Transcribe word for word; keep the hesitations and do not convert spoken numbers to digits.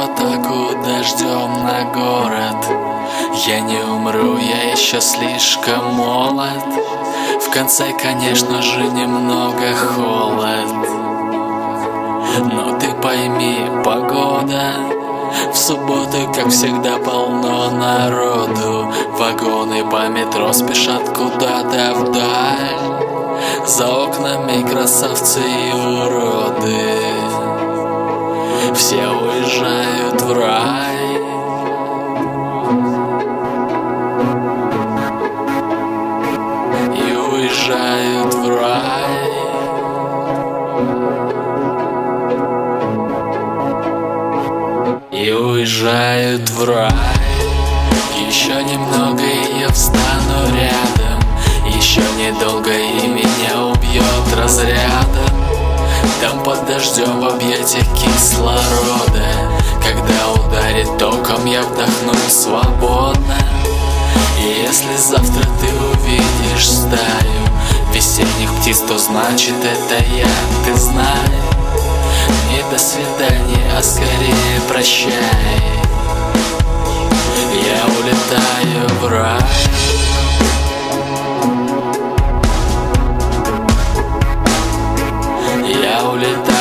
атаку дождем на город. Я не умру, я еще слишком молод. В конце, конечно же, немного холод. Но ты пойми, погода в субботу, как всегда, полно народу. Вагоны по метро спешат куда-то вдаль. За окнами красавцы и уроды. Все уезжают в рай. И уезжают в рай. И уезжают в рай. Еще немного, и я встану рядом. Еще недолго, и меня убьет разрядом. Там под дождем в объятиях кислорода. Когда ударит током, я вдохну свободно. И если завтра ты увидишь стаю весенних птиц, то значит это я, ты знай. Не до свидания, а скорее прощай. Я улетаю в рай. Я улетаю